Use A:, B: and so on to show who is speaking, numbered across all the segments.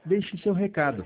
A: Deixe seu recado.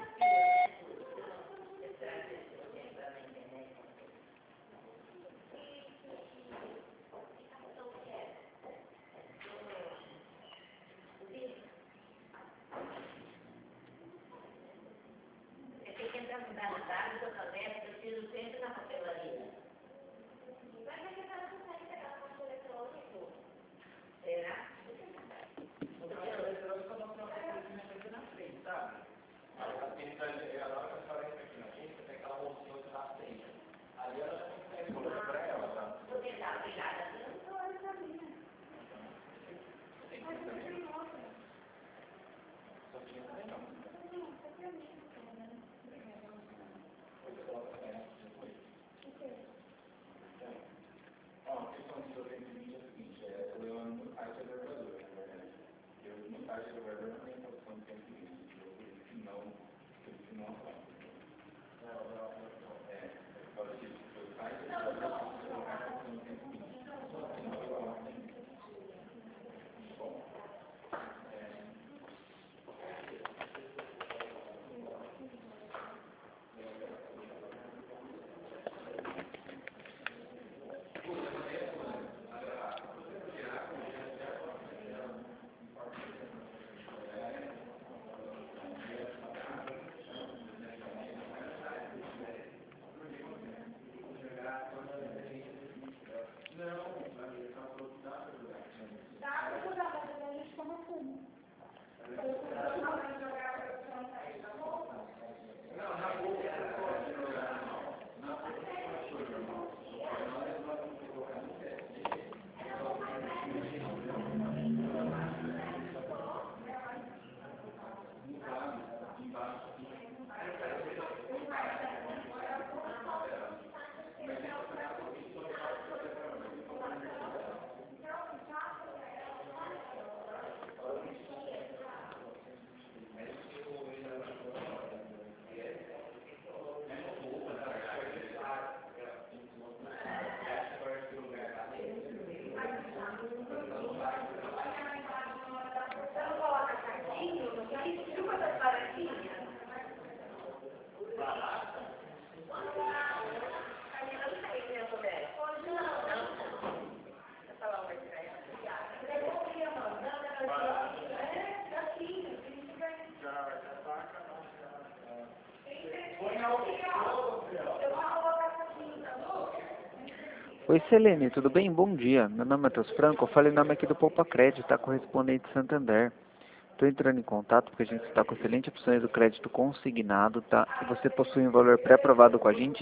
B: Oi, Selene, tudo bem? Bom dia. Meu nome é Matheus Franco, eu falei o nome aqui do Poupa Crédito, tá? Correspondente Santander. Estou entrando em contato porque a gente está com excelentes opções do crédito consignado, tá? E você possui um valor pré-aprovado com a gente